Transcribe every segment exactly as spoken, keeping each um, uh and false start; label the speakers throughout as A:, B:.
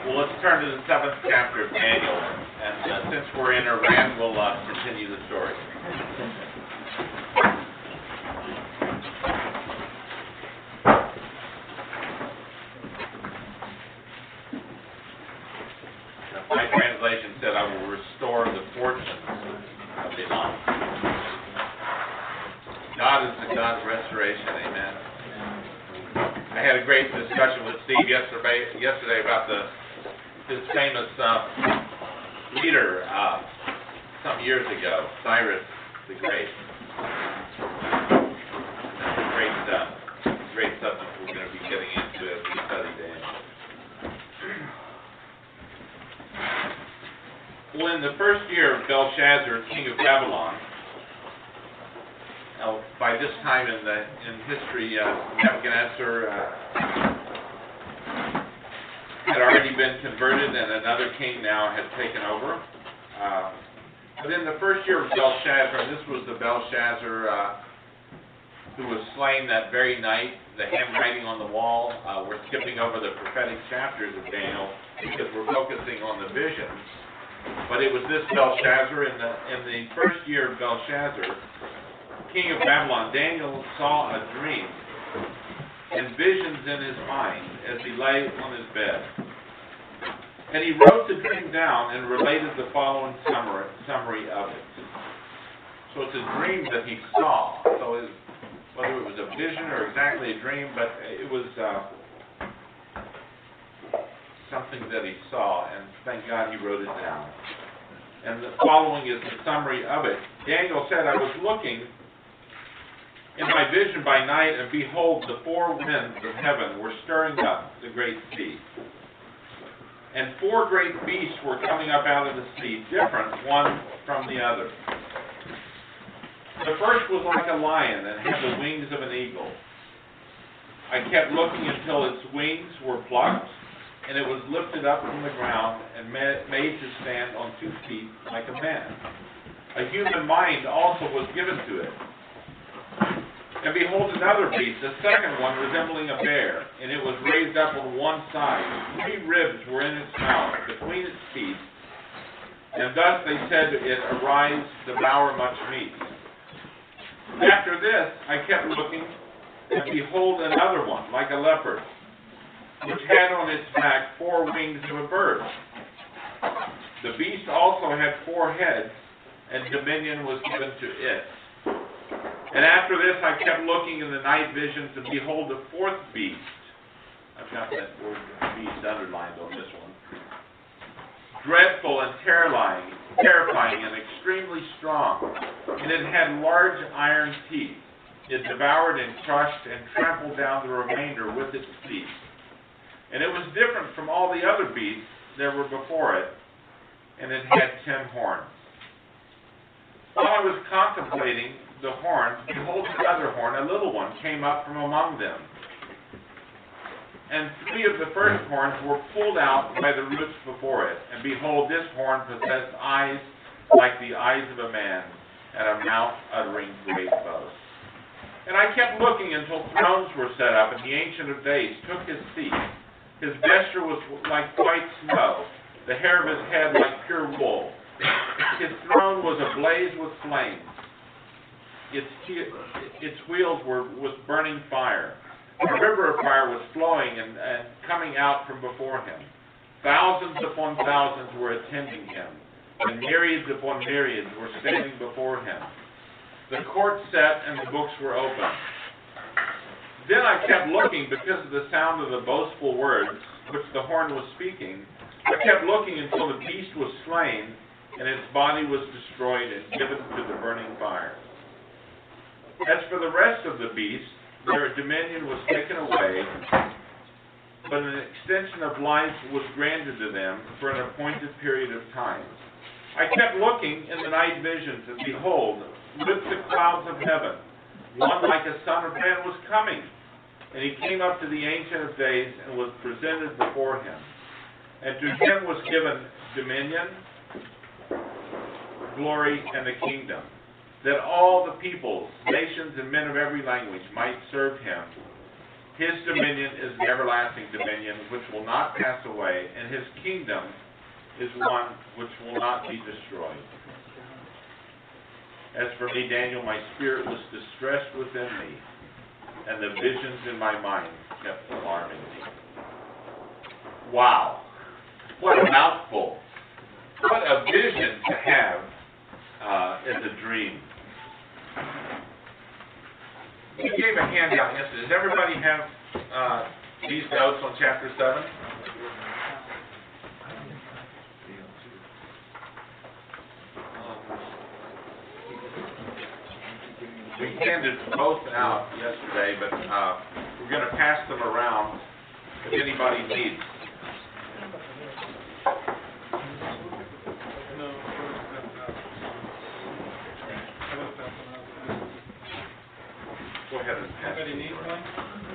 A: Well, let's turn to the seventh chapter of Daniel, and uh, since we're in Iran, we'll uh, continue the story. Now, my translation said, "I will restore the fortunes of Iran." God is the God of restoration. Amen. I had a great discussion with Steve yesterday, yesterday about the his famous uh, leader uh, some years ago, Cyrus the Great. That's a great, uh, great subject we're going to be getting into as we study Daniel. Well, in the first year of Belshazzar, king of Babylon, now, by this time in the in history, uh, Nebuchadnezzar uh, had already been converted, and another king now had taken over. Uh, but in the first year of Belshazzar, and this was the Belshazzar uh, who was slain that very night, the handwriting on the wall. Uh, we're skipping over the prophetic chapters of Daniel because we're focusing on the visions. But it was this Belshazzar in the in the first year of Belshazzar, king of Babylon. Daniel saw a dream and visions in his mind as he lay on his bed. And he wrote the dream down and related the following summary, summary of it. So it's a dream that he saw. So it, whether it was a vision or exactly a dream, but it was uh, something that he saw, and thank God he wrote it down. And the following is the summary of it. Daniel said, "I was looking in my vision by night, and behold, the four winds of heaven were stirring up the great sea. And four great beasts were coming up out of the sea, different one from the other. The first was like a lion and had the wings of an eagle. I kept looking until its wings were plucked, and it was lifted up from the ground and made to stand on two feet like a man. A human mind also was given to it. And behold, another beast, the second one resembling a bear, and it was raised up on one side. Three ribs were in its mouth, between its teeth. And thus they said to it, Arise, devour much meat. After this I kept looking, and behold, another one, like a leopard, which had on its back four wings of a bird. The beast also had four heads, and dominion was given to it. And after this I kept looking in the night visions, and behold, the fourth beast." I've got that word beast underlined on this one. "Dreadful and terrifying, terrifying and extremely strong. And it had large iron teeth. It devoured and crushed and trampled down the remainder with its teeth. And it was different from all the other beasts that were before it, and it had ten horns. While I was contemplating the horns, behold, another horn, a little one, came up from among them. And three of the first horns were pulled out by the roots before it. And behold, this horn possessed eyes like the eyes of a man, and a mouth uttering great boasts. And I kept looking until thrones were set up, and the Ancient of Days took his seat. His vesture was like white snow, the hair of his head like pure wool. His throne was ablaze with flames. Its, its wheels were with burning fire. A river of fire was flowing and, and coming out from before him. Thousands upon thousands were attending him, and myriads upon myriads were standing before him. The court sat, and the books were open. Then I kept looking because of the sound of the boastful words which the horn was speaking. I kept looking until the beast was slain, and its body was destroyed and given to the burning fire. As for the rest of the beasts, their dominion was taken away, but an extension of life was granted to them for an appointed period of time. I kept looking in the night visions, and behold, with the clouds of heaven, one like a son of man was coming. And he came up to the Ancient of Days and was presented before him. And to him was given dominion, glory, and the kingdom, that all the peoples, nations, and men of every language might serve him. His dominion is the everlasting dominion which will not pass away, and his kingdom is one which will not be destroyed. As for me, Daniel, my spirit was distressed within me, and the visions in my mind kept alarming me. Wow. What a mouthful. What a vision to have uh, as a dream. We gave a handout yesterday. Does everybody have uh, these notes on chapter seven? We handed both out yesterday, but uh, we're going to pass them around if anybody needs. Go ahead and pass.
B: Anybody need one?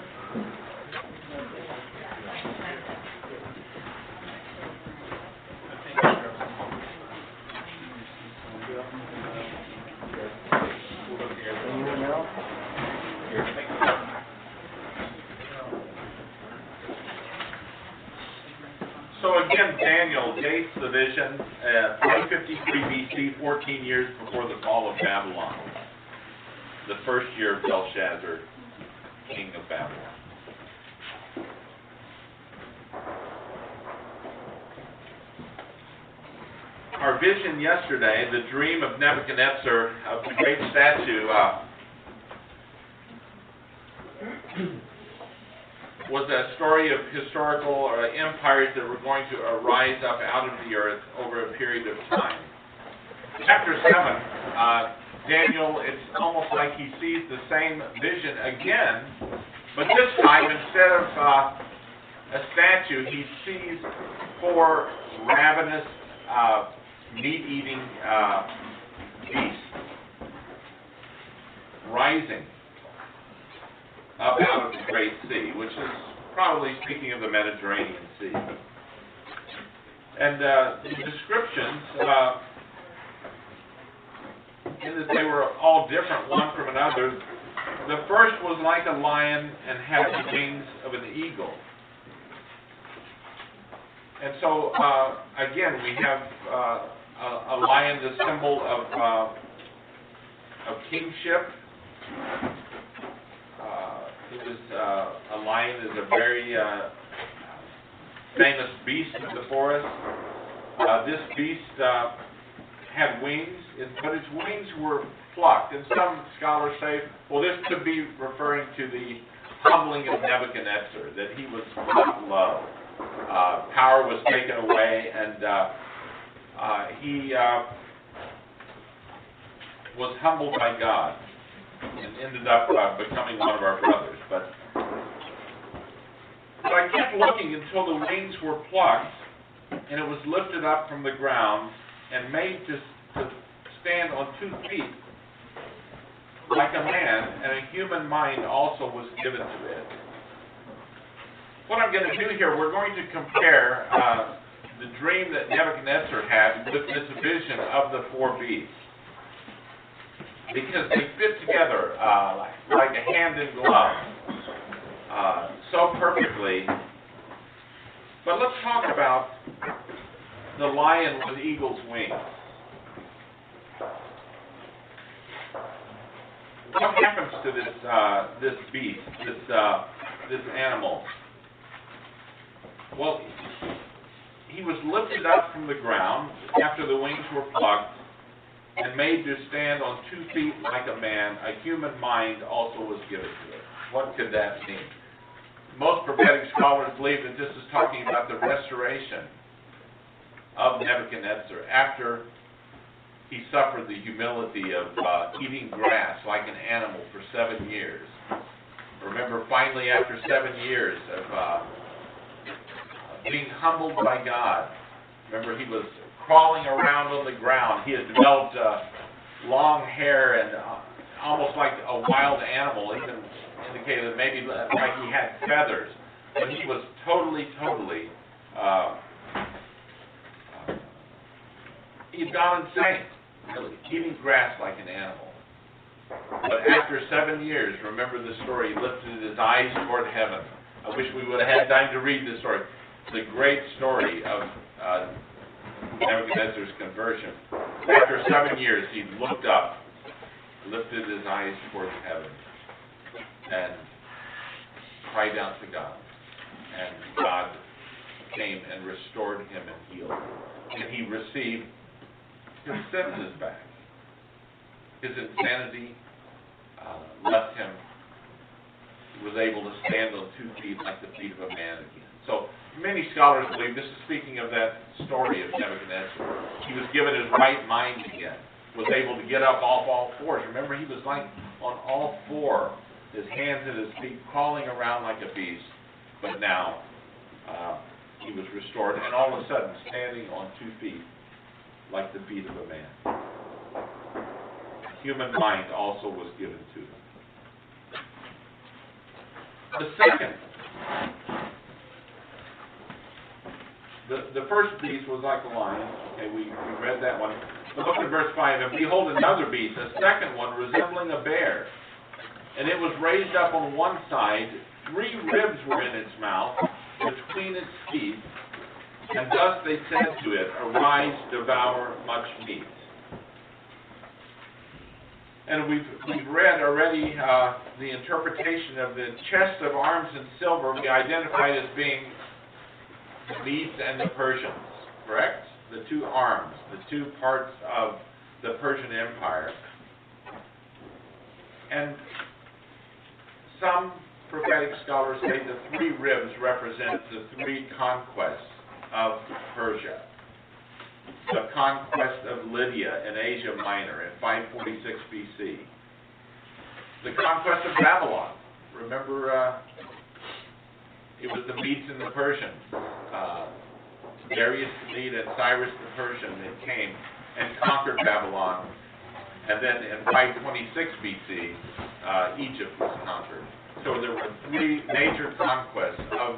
A: So again, Daniel dates the vision at one fifty-three B C, fourteen years before the fall of Babylon, the first year of Belshazzar, king of Babylon. Our vision yesterday, the dream of Nebuchadnezzar of the great statue, uh, was a story of historical uh, empires that were going to arise up out of the earth over a period of time. Chapter seven, uh, Daniel, it's almost like he sees the same vision again, but this time instead of uh, a statue, he sees four ravenous, uh, meat-eating uh, beasts rising up out of the Great Sea, which is probably speaking of the Mediterranean Sea. And uh, the descriptions, uh, in that they were all different one from another. The first was like a lion and had the wings of an eagle. And so, uh, again, we have uh, a, a lion, the symbol of, uh, of kingship. It was, uh, a lion is a very uh, famous beast of the forest. Uh, this beast uh, had wings, but its wings were plucked. And some scholars say, well, this could be referring to the humbling of Nebuchadnezzar, that he was brought low. Uh, power was taken away, and uh, uh, he uh, was humbled by God and ended up uh, becoming one of our brothers. But, but I kept looking until the wings were plucked, and it was lifted up from the ground and made to, to stand on two feet like a man, and a human mind also was given to it. What I'm going to do here, we're going to compare uh, the dream that Nebuchadnezzar had with this vision of the four beasts, because they fit together uh, like, like a hand in glove, uh, so perfectly. But let's talk about the lion with eagle's wings. What happens to this uh, this beast, this uh, this animal? Well, he was lifted up from the ground after the wings were plucked, and made to stand on two feet like a man. A human mind also was given to it. What could that mean? Most prophetic scholars believe that this is talking about the restoration of Nebuchadnezzar after he suffered the humility of uh, eating grass like an animal for seven years. Remember, finally, after seven years of uh, being humbled by God, remember, he was crawling around on the ground. He had developed uh, long hair and uh, almost like a wild animal, even indicated that maybe like he had feathers. But he was totally, totally, uh, he'd gone insane, really, eating grass like an animal. But after seven years, remember the story, he lifted his eyes toward heaven. I wish we would have had time to read this story. The great story of uh, Nebuchadnezzar's conversion. After seven years, he looked up, lifted his eyes towards heaven, and cried out to God. And God came and restored him and healed him. And he received his senses back. His insanity uh, left him. He was able to stand on two feet like the feet of a man again. So many scholars believe, this is speaking of that story of Nebuchadnezzar, he was given his right mind again, was able to get up off all fours. Remember, he was like on all four, his hands and his feet crawling around like a beast, but now uh, he was restored, and all of a sudden standing on two feet like the feet of a man. Human mind also was given to him. The second, the, the first beast was like a lion. Okay, we, we read that one. But look at verse five. And behold, another beast, a second one, resembling a bear. And it was raised up on one side. Three ribs were in its mouth, between its teeth. And thus they said to it, Arise, devour much meat. And we've, we've read already uh, the interpretation of the chest of arms and silver we identified as being the Medes and the Persians, correct? The two arms, the two parts of the Persian Empire. And some prophetic scholars say the three ribs represent the three conquests of Persia. The conquest of Lydia in Asia Minor in five forty-six B C. The conquest of Babylon. Remember, uh, it was the Medes and the Persians. Uh, Darius the Mede and Cyrus the Persian that came and conquered Babylon. And then in five twenty-six B C, uh, Egypt was conquered. So there were three major conquests of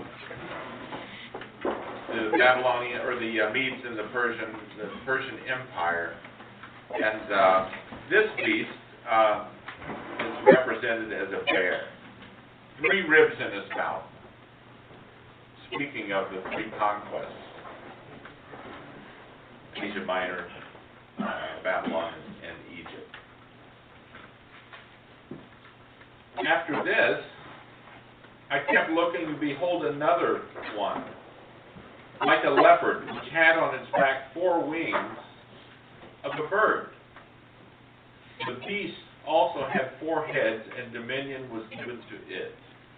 A: the Babylonian, or the uh, Medes and the Persian, the Persian Empire. And uh, this beast uh, is represented as a bear. Three ribs in his mouth. Speaking of the three conquests. Asia Minor, uh, Babylon, and Egypt. After this, I kept looking, and behold, another one, like a leopard, which had on its back four wings of a bird. The beast also had four heads, and dominion was given to it.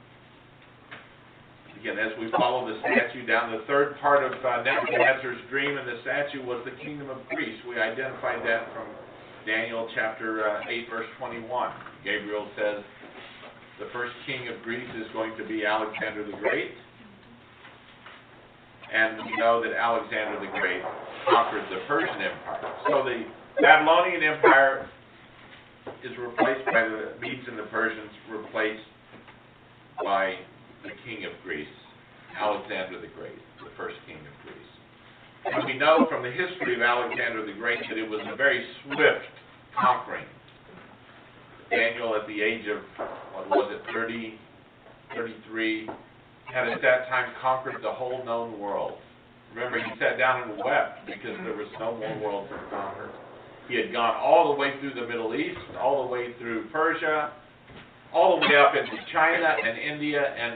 A: Again, as we follow the statue down, the third part of uh, Nebuchadnezzar's dream and the statue was the kingdom of Greece. We identified that from Daniel chapter uh, eight, verse twenty-one. Gabriel says the first king of Greece is going to be Alexander the Great. And we know that Alexander the Great conquered the Persian Empire. So the Babylonian Empire is replaced by the Medes and the Persians, replaced by the king of Greece, Alexander the Great, the first king of Greece. And we know from the history of Alexander the Great that it was a very swift conquering. Daniel, at the age of, what was it, thirty, thirty-three, had at that time conquered the whole known world. Remember, he sat down and wept because there was no more world to conquer. He had gone all the way through the Middle East, all the way through Persia, all the way up into China and India, and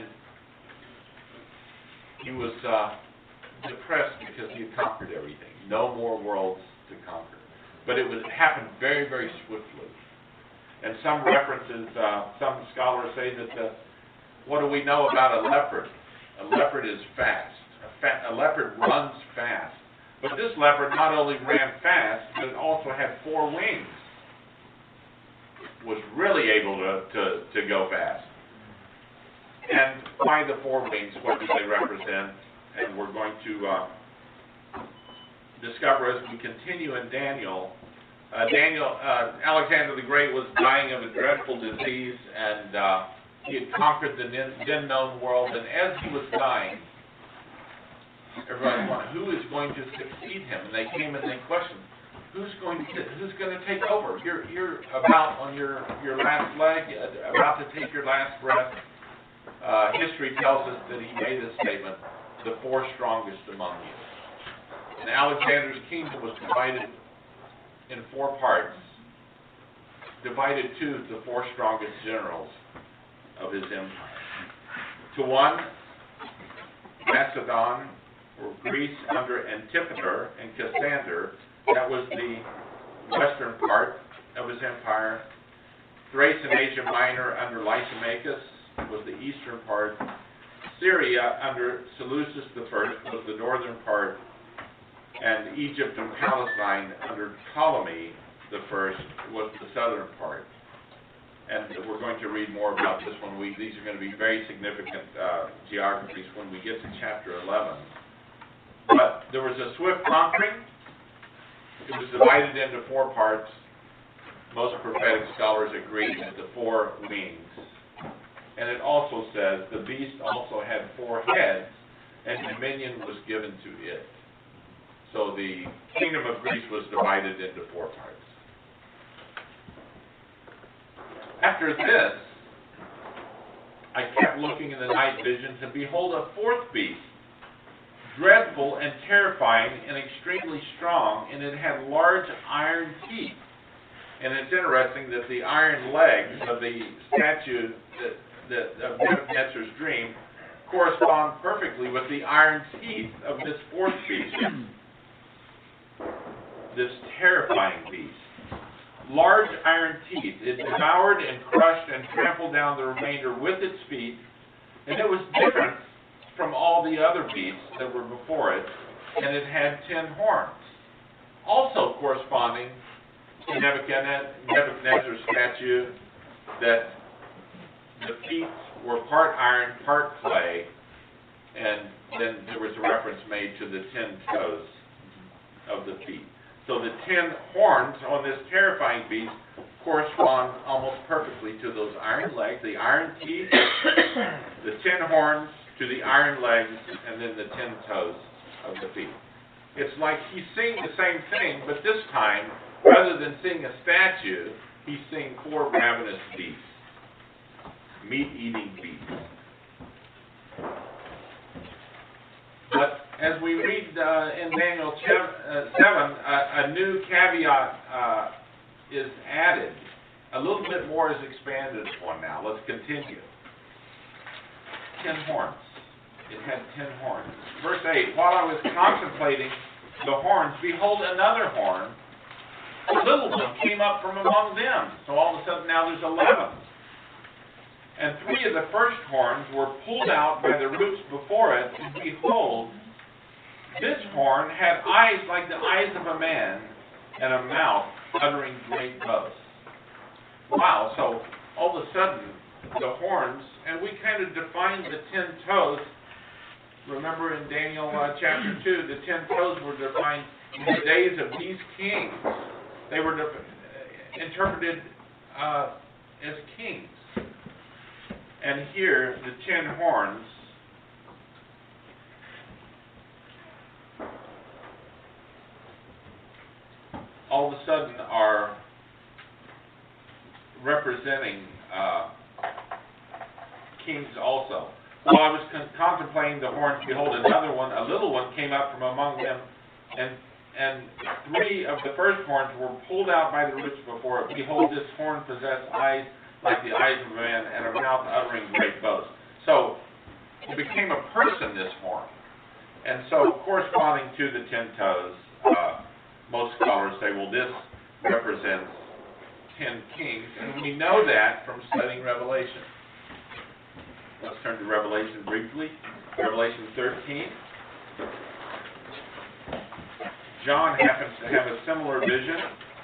A: he was uh, depressed because he had conquered everything. No more worlds to conquer. But it would happen very, very swiftly. And some references, uh, some scholars say that the, what do we know about a leopard? A leopard is fast. A, fa- a leopard runs fast. But this leopard not only ran fast, but it also had four wings. Was really able to, to, to go fast. And why the four wings? What do they represent? And we're going to uh, discover as we continue in Daniel. Uh, Daniel, uh, Alexander the Great was dying of a dreadful disease, and uh, he had conquered the then known world. And as he was dying, everybody wondered, who is going to succeed him? And they came and they questioned, who's going to get, who's going to take over? You're, you're about on your, your last leg, about to take your last breath. Uh, history tells us that he made this statement, the four strongest among you. And Alexander's kingdom was divided in four parts, divided to the four strongest generals of his empire. To one, Macedon, or Greece, under Antipater and Cassander, that was the western part of his empire. Thrace and Asia Minor under Lysimachus was the eastern part. Syria under Seleucus the First was the northern part. And Egypt and Palestine under Ptolemy the First was the southern part. And we're going to read more about this when we, these are going to be very significant uh, geographies when we get to chapter eleven. But there was a swift conquering. It was divided into four parts. Most prophetic scholars agree that the four wings. And it also says the beast also had four heads, and dominion was given to it. So the kingdom of Greece was divided into four parts. After this, I kept looking in the night visions, and behold, a fourth beast, dreadful and terrifying and extremely strong, and it had large iron teeth. And it's interesting that the iron legs of the statue that, that of Nebuchadnezzar's dream correspond perfectly with the iron teeth of this fourth beast, this terrifying beast. Large iron teeth. It devoured and crushed and trampled down the remainder with its feet, and it was different from all the other beasts that were before it, and it had ten horns. Also corresponding to Nebuchadnezzar's statue, that the feet were part iron, part clay, and then there was a reference made to the ten toes of the feet. So the ten horns on this terrifying beast correspond almost perfectly to those iron legs, the iron teeth, the ten horns to the iron legs, and then the ten toes of the feet. It's like he's seeing the same thing, but this time, rather than seeing a statue, he's seeing four ravenous beasts, meat-eating beasts. But as we read uh, in Daniel seven, uh, a new caveat uh, is added. A little bit more is expanded upon now. Let's continue. Ten horns. It had ten horns. Verse eight, while I was contemplating the horns, behold, another horn, a little one, came up from among them. So all of a sudden now there's eleven. And three of the first horns were pulled out by the roots before it, and behold, this horn had eyes like the eyes of a man, and a mouth uttering great boasts. Wow, so all of a sudden, the horns, and we kind of defined the ten toes. Remember in Daniel uh, chapter two, the ten toes were defined in the days of these kings. They were de- interpreted uh, as kings. And here, the ten horns all of a sudden are representing uh, kings also. While I was con- contemplating the horns, behold, another one, a little one, came up from among them, and and three of the first horns were pulled out by the roots before it. Behold, this horn possessed eyes like the eyes of a man, and a mouth uttering great boasts. So it became a person, this horn. And so corresponding to the ten toes, uh, most scholars say, well, this represents ten kings, and we know that from studying Revelation. Let's turn to Revelation briefly. Revelation thirteen. John happens to have a similar vision.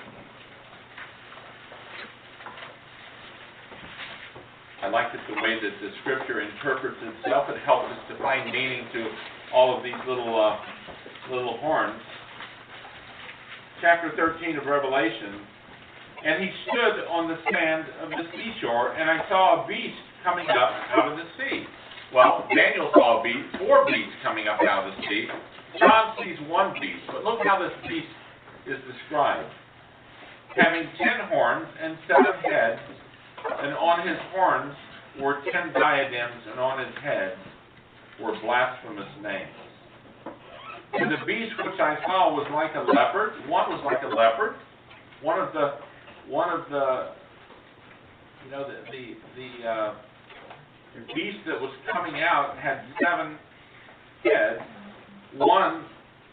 A: I like it the way that the Scripture interprets itself. It helps us to find meaning to all of these little uh, little horns. Chapter thirteen of Revelation. And he stood on the sand of the seashore, and I saw a beast coming up out of the sea. Well, Daniel saw a beast, four beasts coming up out of the sea. John sees one beast, but look how this beast is described, having ten horns and seven heads, and on his horns were ten diadems, and on his heads were blasphemous names. And the beast which I saw was like a leopard. One was like a leopard. One of the, one of the, you know, the the the, uh, the beast that was coming out had seven heads. One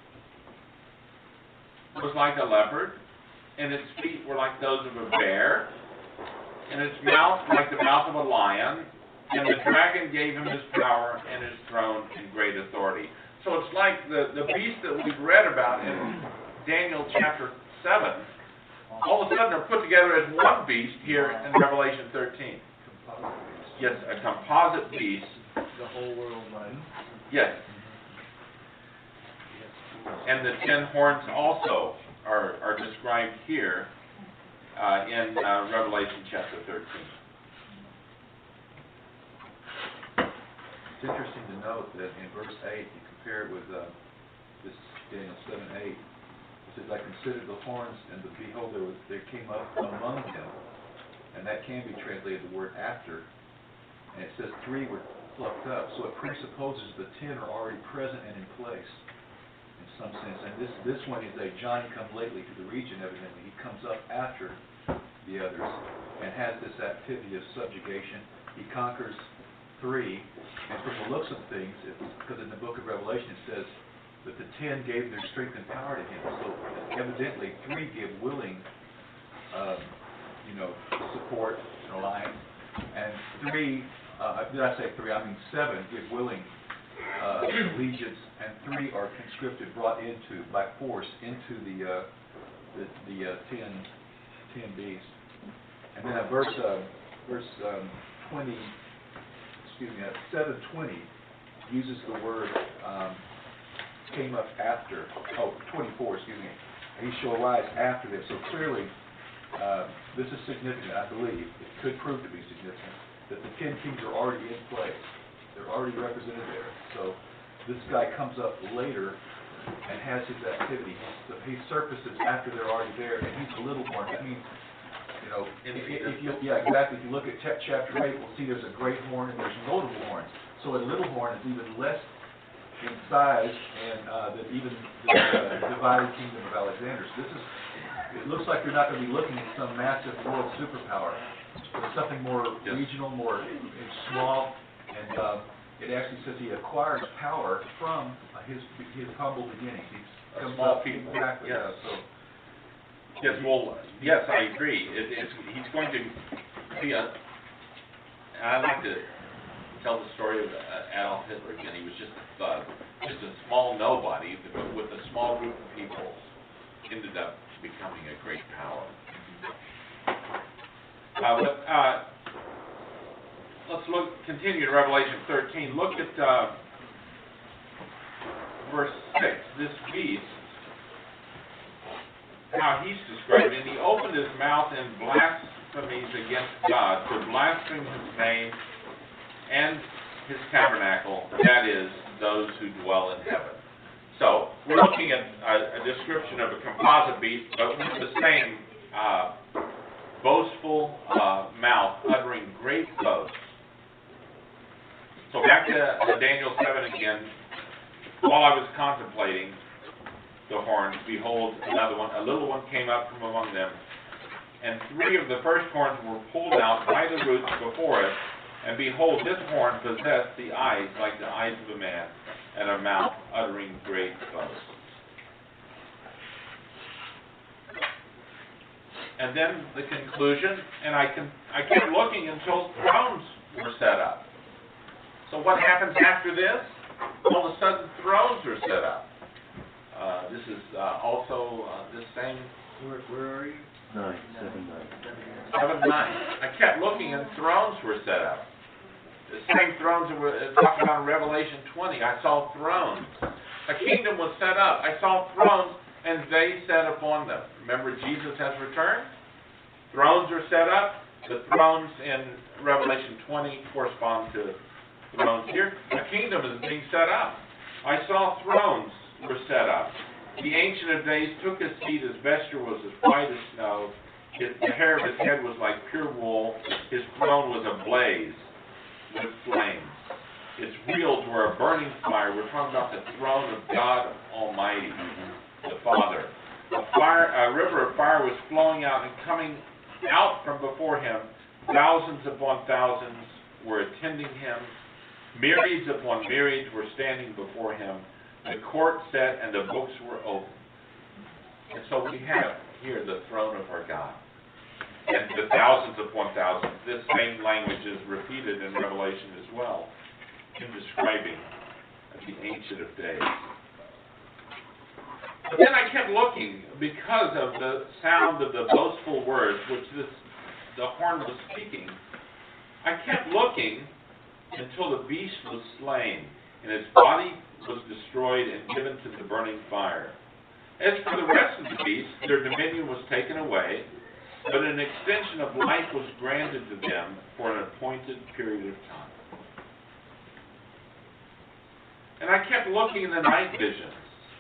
A: was like a leopard, and its feet were like those of a bear, and its mouth like the mouth of a lion. And the dragon gave him his power and his throne and great authority. So it's like the, the beast that we've read about in Daniel chapter seven, all of a sudden are put together as one beast here in Revelation thirteen. Yes, a composite beast.
B: The whole world, right?
A: Yes. And the ten horns also are, are described here uh, in uh, Revelation chapter thirteen.
C: It's interesting to note that in verse eight, you compare it with uh, this Daniel seven eight. It says, I considered the horns, and behold, there, was, there came up among them. And that can be translated the word after. And it says three were plucked up. So it presupposes the ten are already present and in place in some sense. And this, this one is a Johnny come lately to the region, evidently. He comes up after the others and has this activity of subjugation. He conquers three, and from the looks of things, because in the book of Revelation it says that the ten gave their strength and power to him. So evidently three give willing, um, you know, support and alliance, and three, uh, did I say three? I mean seven give willing uh, allegiance, and three are conscripted, brought into by force into the uh, the, the uh, ten ten beasts. And then at verse uh, verse um, twenty. Excuse me, seven twenty uses the word um, came up after, oh, twenty-four, excuse me, he shall rise after this. So clearly, uh, this is significant, I believe. It could prove to be significant, that the ten kings are already in place. They're already represented there. So this guy comes up later and has his activity. He surfaces after they're already there, and he's a little more. That means, you know, if, if you, yeah, exactly. If you look at chapter eight, we'll see there's a great horn and there's notable horns. So a little horn is even less in size and uh, than even the uh, divided kingdom of Alexander. So this is, it looks like you're not going to be looking at some massive world superpower. It's something more yes. regional, more it's small, and uh, it actually says he acquires power from uh, his his humble beginnings. He's
A: a small people.
C: Exactly.
A: Yes.
C: Yeah, so.
A: Yes, well, yes, I agree. It, it's, he's going to be a, and I like to tell the story of uh, Adolf Hitler again. He was just a thug, just a small nobody, but with a small group of people, ended up becoming a great power. Uh, but uh, let's look, continue to Revelation thirteen. Look at uh, verse six. This beast, how he's described, and he opened his mouth in blasphemies against God, to blaspheme his name and his tabernacle, that is, those who dwell in heaven. So, we're looking at a, a description of a composite beast, but with the same uh, boastful uh, mouth, uttering great boasts. So back to uh, Daniel seven again. While I was contemplating the horns, behold, another one, a little one came up from among them, and three of the first horns were pulled out by the roots before it, and behold, this horn possessed the eyes like the eyes of a man, and a mouth uttering great boasts. And then the conclusion, and I can I kept looking until thrones were set up. So what happens after this? All of a sudden, thrones are set up. Uh, this is uh, also uh, this same.
B: Where, where are you?
D: Nine, seven, nine.
A: Seven, nine. I kept looking, and thrones were set up. The same thrones that were talked about in Revelation twenty. I saw thrones. A kingdom was set up. I saw thrones, and they sat upon them. Remember, Jesus has returned. Thrones are set up. The thrones in Revelation twenty correspond to thrones here. A kingdom is being set up. I saw thrones were set up, The Ancient of Days took his seat. His vesture was as white as snow. His, the hair of his head was like pure wool. His throne was ablaze with flames. Its wheels were a burning fire. We're talking about the throne of God Almighty, the Father. A, fire, a river of fire was flowing out and coming out from before him. Thousands upon thousands were attending him. Myriads upon myriads were standing before him. The court sat and the books were open. And so we have here the throne of our God. And the thousands upon thousands. This same language is repeated in Revelation as well, in describing the Ancient of Days. But then I kept looking, because of the sound of the boastful words which this the horn was speaking, I kept looking until the beast was slain, and its body was destroyed and given to the burning fire. As for the rest of the beasts, their dominion was taken away, but an extension of life was granted to them for an appointed period of time. And I kept looking in the night visions.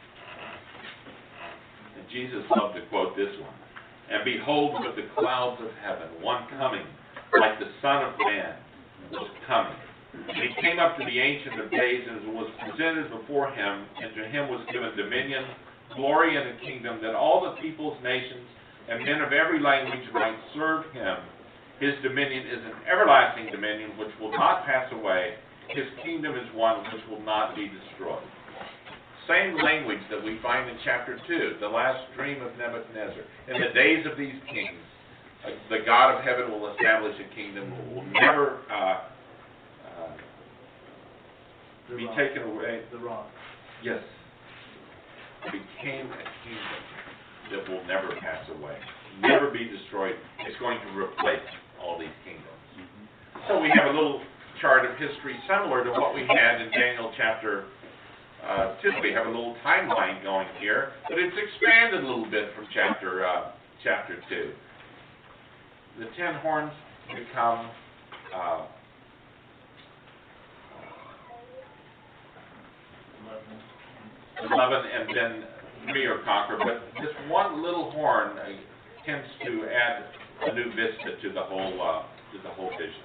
A: And Jesus loved to quote this one. And behold, with the clouds of heaven, one coming, like the Son of Man, was coming. And he came up to the Ancient of Days and was presented before him, and to him was given dominion, glory, and a kingdom, that all the peoples, nations, and men of every language might serve him. His dominion is an everlasting dominion which will not pass away. His kingdom is one which will not be destroyed. Same language that we find in chapter two, the last dream of Nebuchadnezzar. In the days of these kings, uh, the God of heaven will establish a kingdom that will never uh, uh, be
B: rock.
A: taken away.
B: The rock.
A: Yes. Became a kingdom that will never pass away, never be destroyed. It's going to replace all these kingdoms. Mm-hmm. So we have a little chart of history similar to what we had in Daniel chapter uh, two. We have a little timeline going here, but it's expanded a little bit from chapter uh, chapter two. The ten horns become uh, eleven, and then three are conquered. But this one little horn uh, tends to add a new vista to the whole uh, to the whole vision.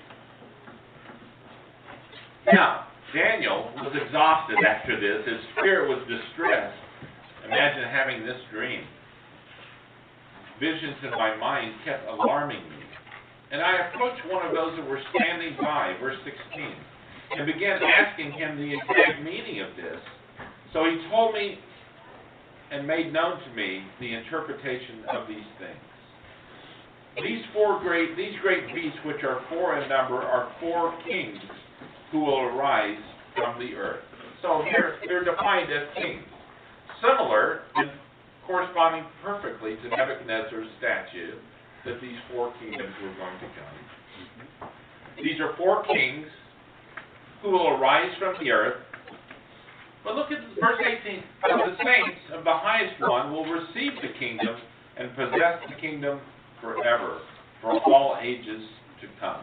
A: Now, Daniel was exhausted after this. His spirit was distressed. Imagine having this dream. Visions in my mind kept alarming me. And I approached one of those that were standing by, verse sixteen, and began asking him the exact meaning of this. So he told me and made known to me the interpretation of these things. These four great, these great beasts, which are four in number, are four kings who will arise from the earth. So here they're defined as kings. Similar and corresponding perfectly to Nebuchadnezzar's statue that these four kingdoms were going to come. These are four kings who will arise from the earth. But look at verse eighteen. And the saints of the highest one will receive the kingdom and possess the kingdom forever, for all ages to come.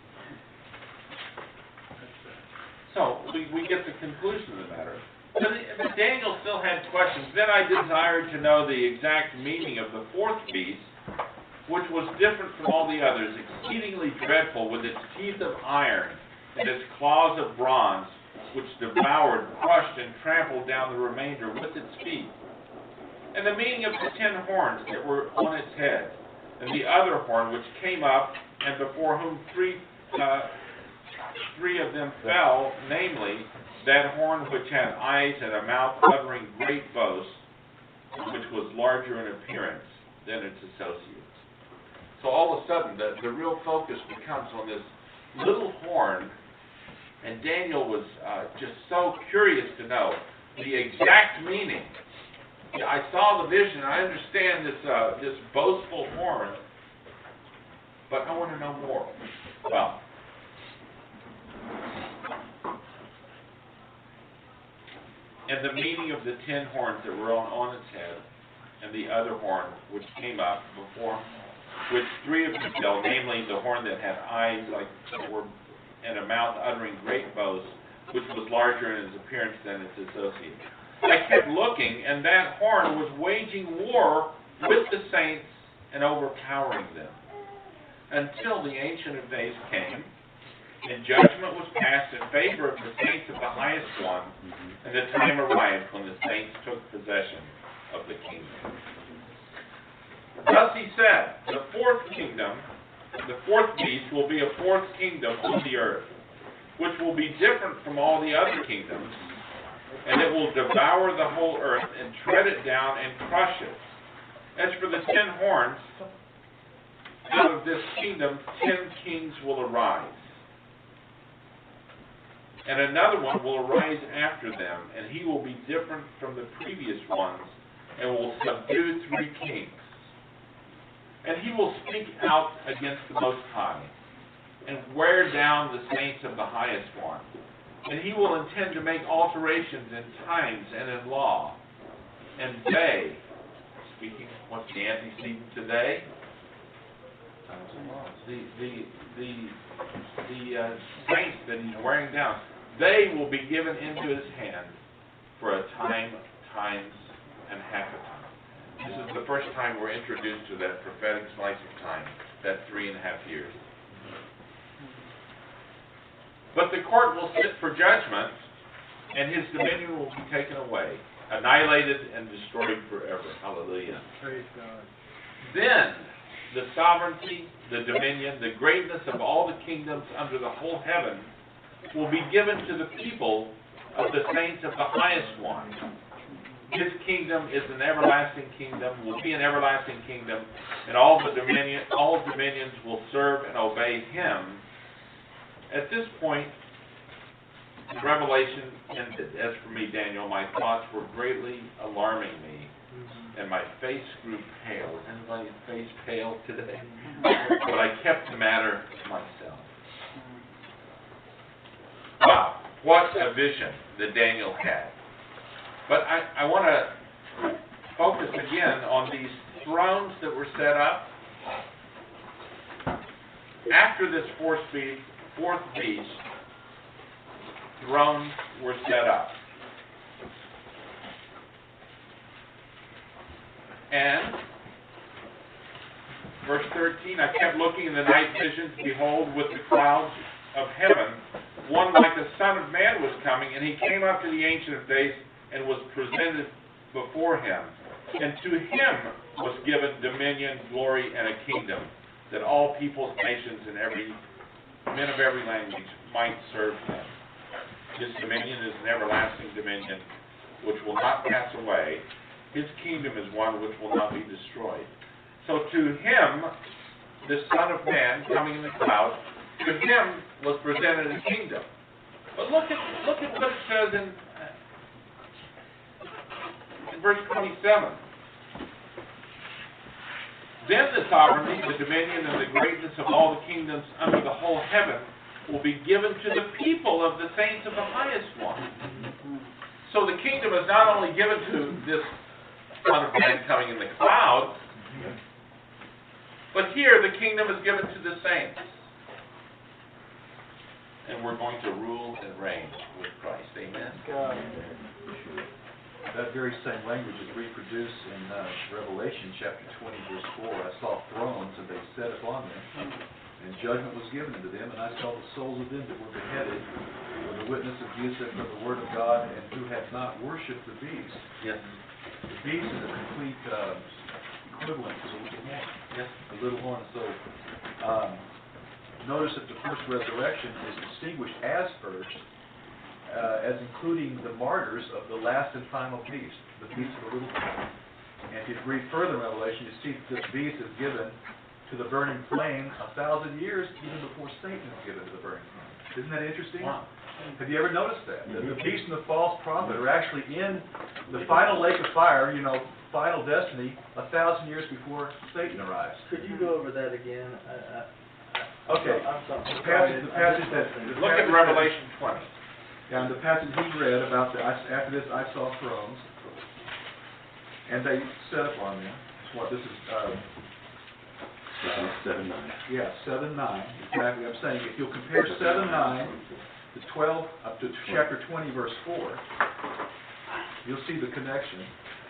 A: So we, we get the conclusion of the matter. But, but Daniel still had questions. Then I desired to know the exact meaning of the fourth beast, which was different from all the others, exceedingly dreadful, with its teeth of iron and its claws of bronze, which devoured, crushed, and trampled down the remainder with its feet. And the meaning of the ten horns that were on its head, and the other horn which came up, and before whom three uh, three of them fell, namely, that horn which had eyes and a mouth uttering great boasts, which was larger in appearance than its associates. So all of a sudden, the, the real focus becomes on this little horn, and Daniel was uh, just so curious to know the exact meaning. Yeah, I saw the vision, I understand this uh, this boastful horn, but I want to know more. Well, and the meaning of the ten horns that were on, on its head, and the other horn which came up before, which three of them fell, namely the horn that had eyes like were, and a mouth uttering great boasts, which was larger in its appearance than its associates. I kept looking, and that horn was waging war with the saints and overpowering them, until the Ancient of Days came, and judgment was passed in favor of the saints of the highest one, and the time arrived when the saints took possession of the kingdom. Thus he said, the fourth kingdom, the fourth beast will be a fourth kingdom on the earth, which will be different from all the other kingdoms, and it will devour the whole earth and tread it down and crush it. As for the ten horns, out of this kingdom ten kings will arise, and another one will arise after them, and he will be different from the previous ones, and will subdue three kings. And he will speak out against the Most High, and wear down the saints of the highest one. And he will intend to make alterations in times and in law. And they, speaking, what's the antecedent today? Times and laws. The, the, the, the uh, saints that he's wearing down, they will be given into his hand for a time, times, and half a time. This is the first time we're introduced to that prophetic slice of time, that three and a half years. But the court will sit for judgment, and his dominion will be taken away, annihilated and destroyed forever. Hallelujah.
B: Praise God.
A: Then the sovereignty, the dominion, the greatness of all the kingdoms under the whole heaven will be given to the people of the saints of the highest one. His kingdom is an everlasting kingdom, will be an everlasting kingdom, and all the dominion, all dominions will serve and obey him. At this point, the revelation ended. As for me, Daniel, my thoughts were greatly alarming me, and my face grew pale. Is anybody's face pale today? But I kept the matter to myself. Wow, what a vision that Daniel had. But I, I want to focus again on these thrones that were set up. After this fourth beast, fourth beast, thrones were set up. And, verse thirteen, I kept looking in the night visions, behold, with the clouds of heaven, one like the Son of Man was coming, and he came up to the Ancient of Days and was presented before him. And to him was given dominion, glory, and a kingdom, that all peoples, nations, and every men of every language might serve him. His dominion is an everlasting dominion which will not pass away. His kingdom is one which will not be destroyed. So to him, the Son of Man coming in the cloud, to him was presented a kingdom. But look at look at what it says in In verse twenty-seven, then the sovereignty, the dominion, and the greatness of all the kingdoms under the whole heaven will be given to the people of the saints of the highest one. So the kingdom is not only given to this Son of Man coming in the clouds, but here the kingdom is given to the saints. And we're going to rule and reign with Christ. Amen.
B: God.
C: That very same language is reproduced in uh, Revelation chapter twenty, verse four. I saw thrones, and they sat upon them, and judgment was given unto them, and I saw the souls of them that were beheaded for the witness of Jesus and for the word of God, and who had not worshipped the beast.
A: Yes.
C: The beast is a complete uh, equivalent to the little horn.
A: Yes.
C: The little horn. So um, notice that the first resurrection is distinguished as first, Uh, as including the martyrs of the last and final beast, the beast of the little horn. And if you read further in Revelation, you see that this beast is given to the burning flame a thousand years even before Satan is given to the burning flame. Isn't that interesting?
A: Wow.
C: Have you ever noticed that? That the beast and the false prophet are actually in the final lake of fire, you know, final destiny, a thousand years before Satan arrives.
B: Could you go over that again? I, I, I,
C: Okay.
B: I'm sorry.
C: The passage, the passage that... the
A: Look at
C: passage
A: Revelation twenty.
C: Yeah, and the passage he read about the, after this I saw thrones, and they sat upon them. What this is, uh, uh,
D: seven nine.
C: yeah, seven nine, exactly. I'm saying if you'll compare seven nine to twelve, up to chapter twenty, verse four, you'll see the connection.